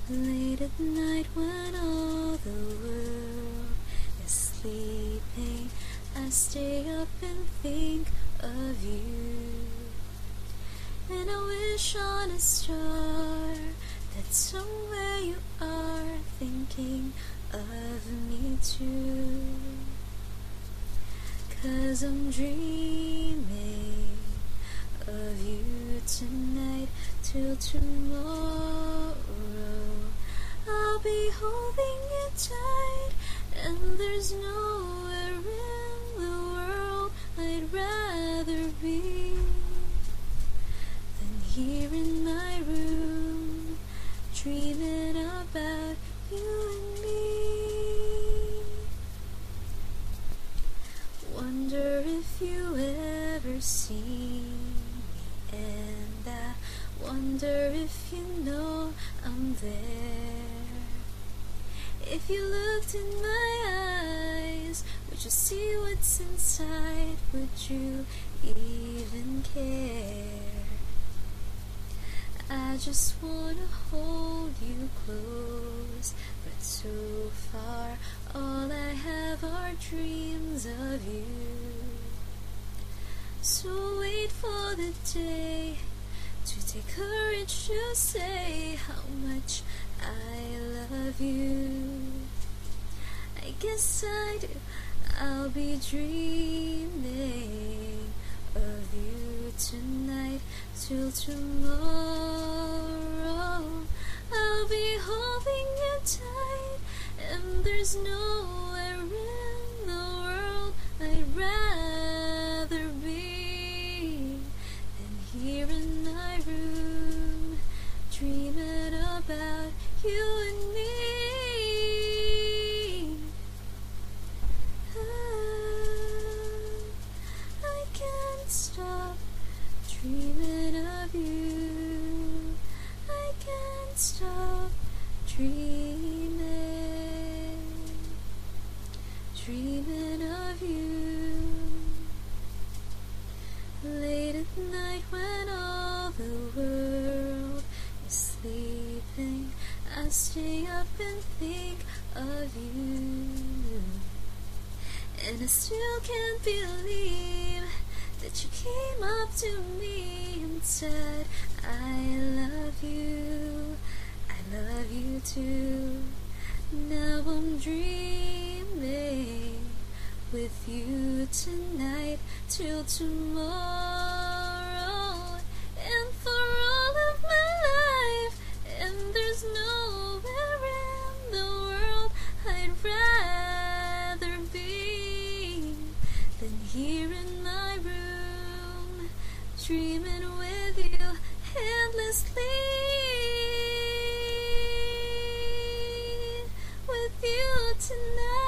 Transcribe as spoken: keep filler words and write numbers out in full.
Late at night when all the world is sleeping, I stay up and think of you. And I wish on a star that somewhere you are thinking of me too. 'Cause I'm dreaming of you tonight till tomorrow. I'll be holding you tight, and there's nowhere in the world I'd rather be than here in my room, dreaming about you and me. Wonder if you ever see me, and I wonder if you know I'm there. If you looked in my eyes, would you see what's inside? Would you even care? I just wanna hold you close, but so far all I have are dreams of you. So wait for the day to take courage to say how much I love you. I guess I do. I'll be dreaming of you tonight till tomorrow. I'll be holding you tight, and there's nowhere in the world I'd rather be than here in my room, dreaming about you and me. I can't stop dreaming of you. I can't stop dreaming, dreaming of you. Late at night when all the world is sleeping, I stay up and think of you. And I still can't believe that you came up to me and said, I love you, I love you too. Now I'm dreaming with you tonight till tomorrow, and for all of my life. And there's nowhere in the world I'd rather be than here in my room, dreaming with you endlessly, with you tonight.